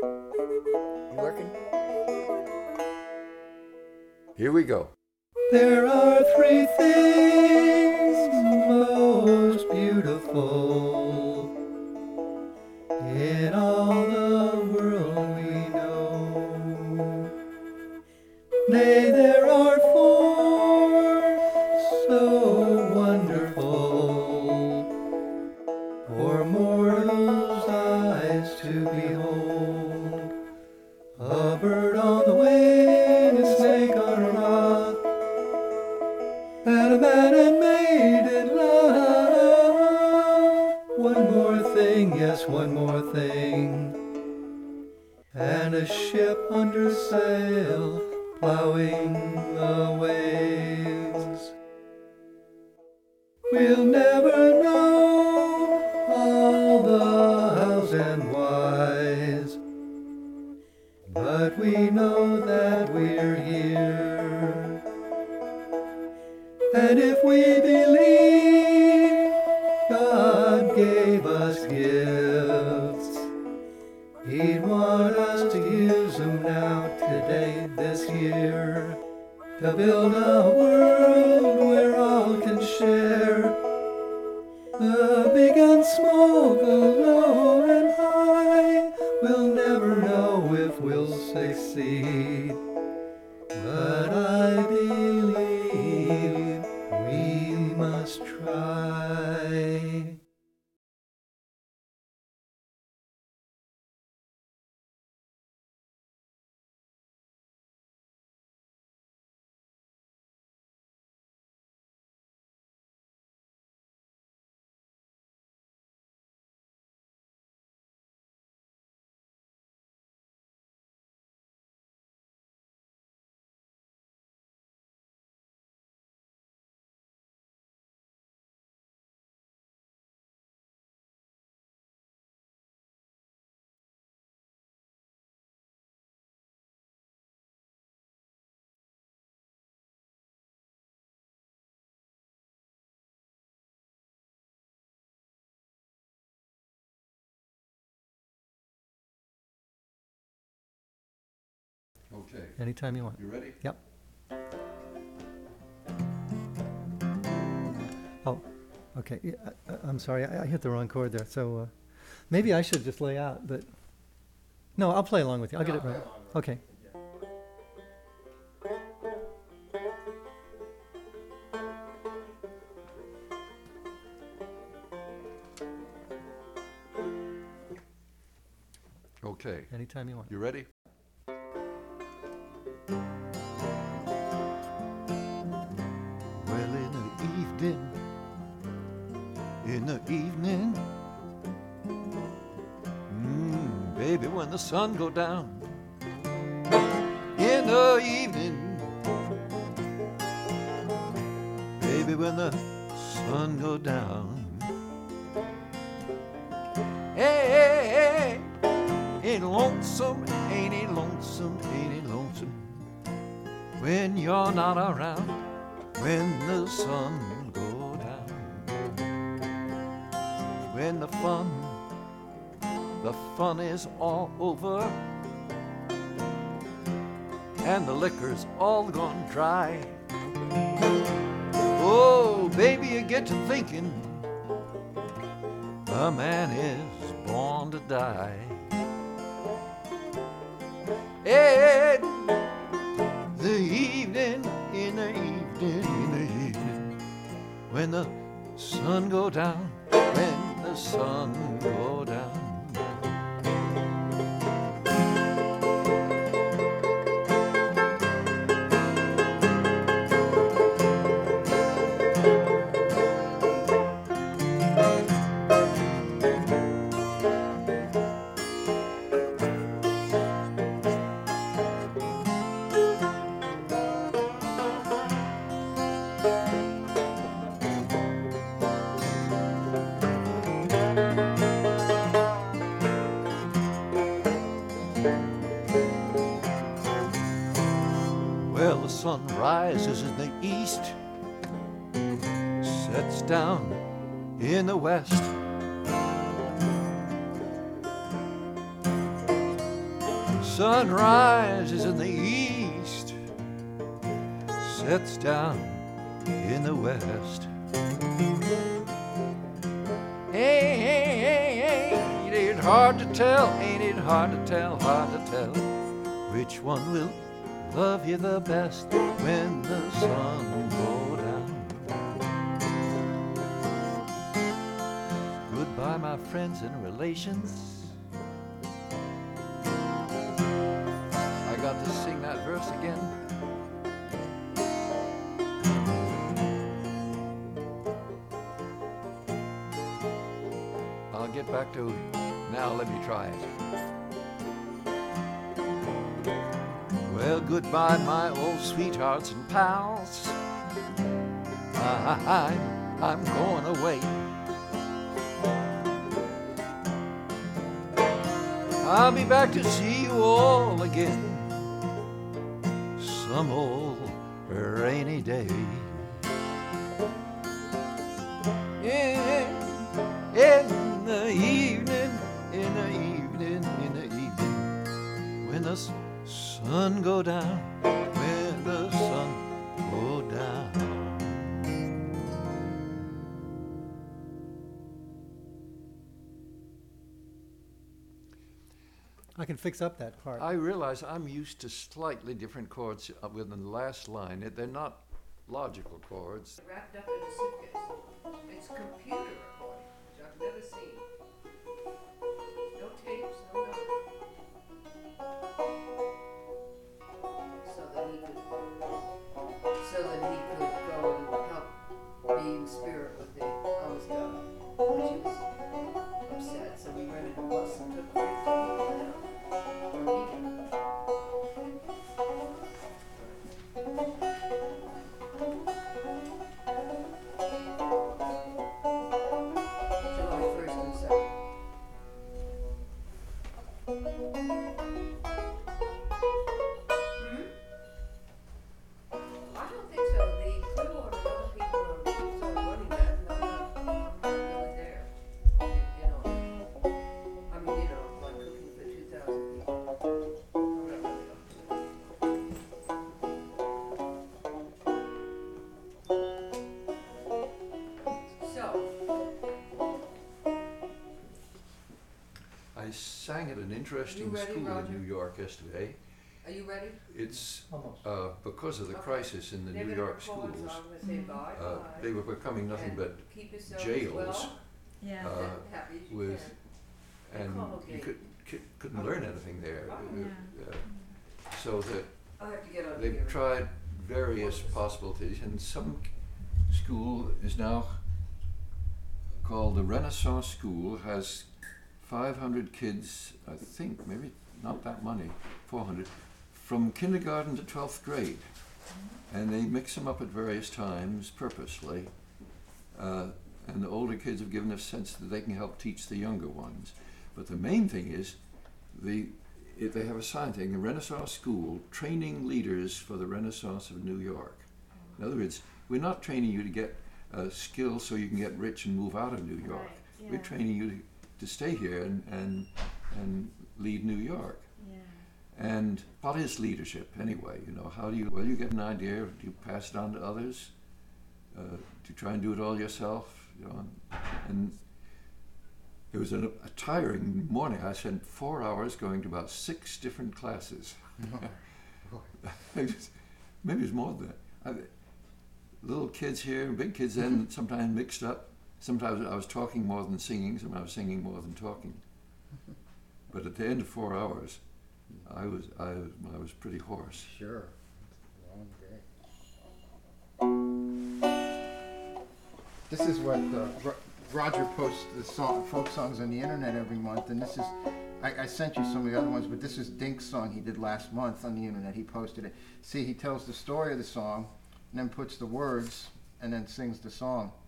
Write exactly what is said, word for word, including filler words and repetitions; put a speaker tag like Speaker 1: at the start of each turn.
Speaker 1: You working? Here we go.
Speaker 2: There are three things most beautiful in all the world we know. Nay, there are four so wonderful for mortals' eyes to behold. A bird on the wing, a snake on a rock, and a man and maid in love. One more thing, yes, one more thing, and a ship under sail plowing the waves. We'll never know all the hows and whys, but we know that we're here. And if we believe God gave us gifts, He'd want us to use them now, today, this year, to build a world where all can share. The big and small, the low and high, we'll never know if we'll succeed, but I believe we must try.
Speaker 1: Okay.
Speaker 2: Anytime you want.
Speaker 1: You ready?
Speaker 2: Yep. Oh, okay. Yeah, I, I'm sorry, I, I hit the wrong chord there. So uh, maybe I should just lay out, but no, I'll play along with you. I'll get it right. Okay.
Speaker 1: Okay.
Speaker 2: Anytime you want.
Speaker 1: You ready?
Speaker 3: Well, in the evening, in the evening, mm, baby, when the sun go down, in the evening, baby, when the sun go down, hey, hey, hey, ain't lonesome, ain't it lonesome, ain't it lonesome, when you're not around, when the sun go down, when the fun, the fun is all over, and the liquor's all gone dry. Oh, baby, you get to thinking a man is born to die. And the evening, in the evening, in the evening, when the sun go down, when the sun go down. Well, the sun rises in the east, sets down in the west. sun rises in the east, sets down in the west. Hey, hey, hey, hey, ain't it hard to tell, ain't it hard to tell, hard to tell, which one will love you the best when the sun goes down. Goodbye, my friends and relations. I got to sing that verse again. I'll get back to, now let me try it. Well, goodbye, my old sweethearts and pals. I, I'm, I'm going away. I'll be back to see you all again some old rainy day. In, in the evening, in the evening, in the evening, when the sun go down, when the sun go down.
Speaker 2: I can fix up that part.
Speaker 1: I realize I'm used to slightly different chords uh, within the last line. It- They're not logical chords.
Speaker 4: Wrapped up in a suitcase. It's computer recording, which I've never seen. No tapes, no nothing. So that he could, so that he could go and help be in spirit with the homeless guy. But she was upset, so we rented a bus and took her to Atlanta. Or he did. July first and second. Hmm? I don't think so. The Clearwater and other people are sort of running that, and I'm not, I'm not really there. You you know, I mean, you know, like cooking for two thousand people. I'm not really up to it. So,
Speaker 1: I sang at an interesting
Speaker 4: You ready,
Speaker 1: school
Speaker 4: Roger?
Speaker 1: in New York yesterday.
Speaker 4: are you ready?
Speaker 1: It's
Speaker 2: Almost.
Speaker 1: uh, because of the
Speaker 4: Okay.
Speaker 1: crisis in the
Speaker 4: They're
Speaker 1: New
Speaker 4: gonna
Speaker 1: York
Speaker 4: record,
Speaker 1: schools.
Speaker 4: so I'm gonna say bye
Speaker 1: Uh,
Speaker 4: bye.
Speaker 1: they were becoming nothing
Speaker 4: And
Speaker 1: but
Speaker 4: keep yourself
Speaker 1: jails,
Speaker 4: well
Speaker 5: Yeah.
Speaker 1: uh,
Speaker 4: and happy as you
Speaker 1: with-
Speaker 4: can.
Speaker 1: and
Speaker 4: Colgate.
Speaker 1: you could, could, couldn't learn anything there.
Speaker 4: Oh.
Speaker 1: Uh, uh, so that
Speaker 4: I'll have to get on
Speaker 1: they've
Speaker 4: here.
Speaker 1: tried various possibilities, and some school is now called the Renaissance School, has five hundred kids, I think, maybe not that many, four hundred, from kindergarten to twelfth grade. And they mix them up at various times purposely. Uh, and the older kids have given a sense that they can help teach the younger ones. But the main thing is, the it, they have a sign thing, the Renaissance School, training leaders for the Renaissance of New York. In other words, we're not training you to get uh, skills so you can get rich and move out of New York.
Speaker 5: Right,
Speaker 1: We're
Speaker 5: yeah.
Speaker 1: training you to, to stay here and, and, and lead New York.
Speaker 5: Yeah.
Speaker 1: And what is leadership anyway? You know, how do you, well, you get an idea, do you pass it on to others? Uh, do you try and do it all yourself? You know, and it was a, a tiring morning. I spent four hours going to about six different classes. I just- Maybe it's more than that. I, little kids here, big kids then, sometimes mixed up. Sometimes I was talking more than singing, sometimes I was singing more than talking. But at the end of four hours, I was I, was- I was pretty hoarse.
Speaker 6: Sure. Long day. This is what uh, Ro- Roger posts the song, folk songs on the internet every month, and this is, I, I sent you some of the other ones, but this is Dink's song he did last month on the internet. He posted it. See, he tells the story of the song, and then puts the words, and then sings the song.